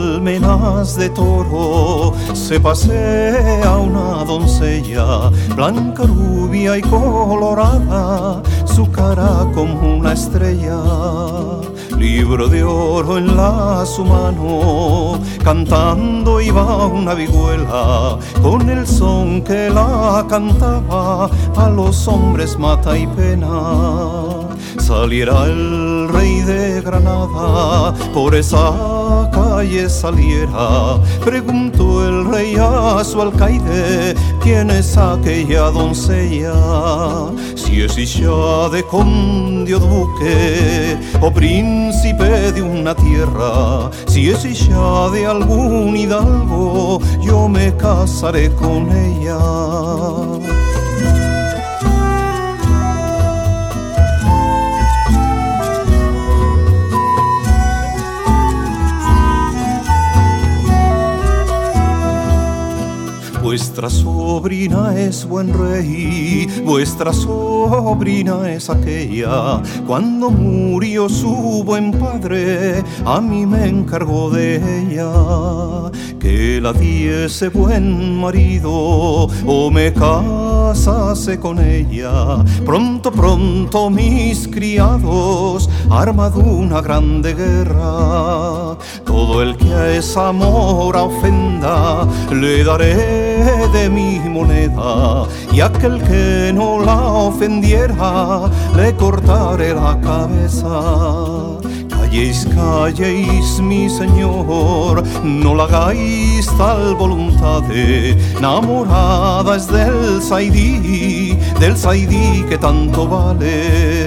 almenas de toro se pasea una doncella, blanca, rubia y colorada, su cara como una estrella. Libro de oro en su mano, cantando iba una vihuela, con el son que la cantaba a los hombres mata y pena. Saliera el rey de Granada, por esa calle saliera, preguntó el rey a su alcaide, ¿quién es aquella doncella? Si es hija de conde o duque, o príncipe de una tierra, si es hija de algún hidalgo, yo me casaré con ella. Vuestra sobrina es buen rey, vuestra sobrina es aquella. Cuando murió su buen padre, a mí me encargó de ella, que la diese buen marido o me casase con ella. Pronto, pronto mis criados armado una grande guerra. Todo el que a esa mora ofenda le daré de mi moneda, y aquel que no la ofendiera le cortaré la cabeza. Calléis, calléis, mi señor, no la hagáis tal voluntad. Enamorada es del Saidí que tanto vale.